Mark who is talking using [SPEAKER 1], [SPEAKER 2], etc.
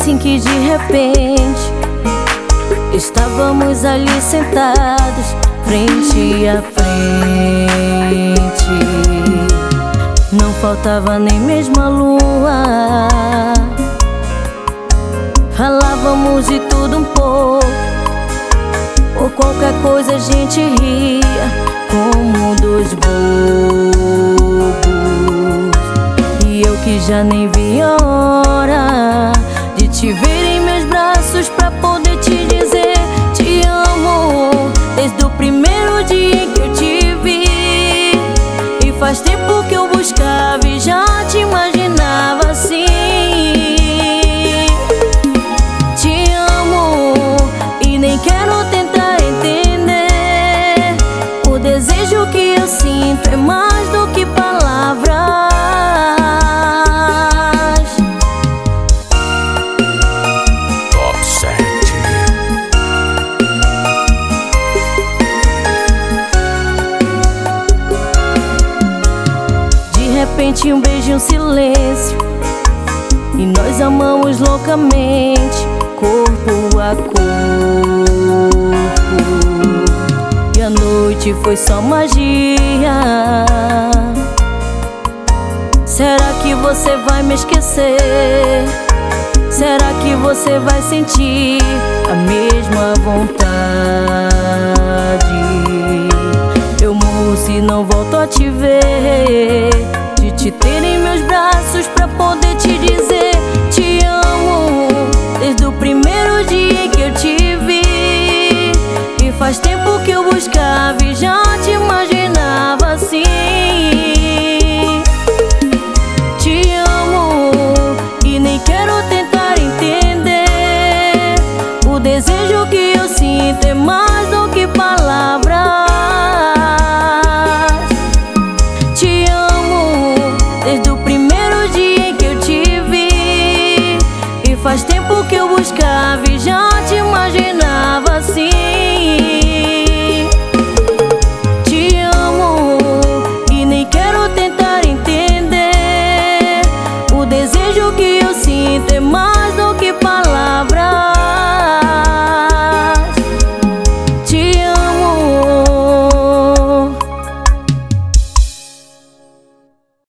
[SPEAKER 1] assim que de repente estávamos ali sentados, frente a frente. Não faltava nem mesmo a lua. Falávamos de tudo um pouco, por qualquer coisa a gente ria como dois bobos. E eu que já nem vi a hora de te ver em meus braços, pra poder te dizer te amo, desde o primeiro dia que eu te vi. E faz tempo que eu buscava e já te imaginava assim. Te amo e nem quero tentar entender. O desejo que eu sinto é mais do que palavras. De repente um beijo e um silêncio, e nós amamos loucamente, corpo a corpo. E a noite foi só magia. Será que você vai me esquecer? Será que você vai sentir a mesma vontade? Eu morro se não volto a te ver, de te ter em meus braços, pra poder te dizer te amo, desde o primeiro dia que eu te vi. E faz tempo que eu buscava e já te imaginava assim. Te amo e nem quero tentar entender. O desejo que eu sinto é mais do que palavras. Te amo desde o primeiro dia que eu te vi. E faz tempo que eu buscava e já te imaginava assim. Te amo e nem quero tentar entender. O desejo que eu sinto é mais